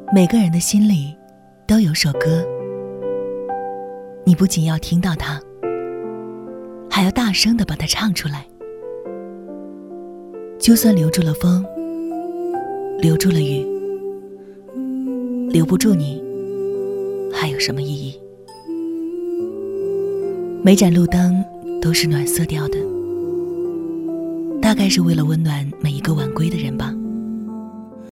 每个人的心里都有首歌，你不仅要听到它，还要大声地把它唱出来。就算留住了风，留住了雨，留不住你，还有什么意义？每盏路灯都是暖色调的，大概是为了温暖每一个晚归的人吧。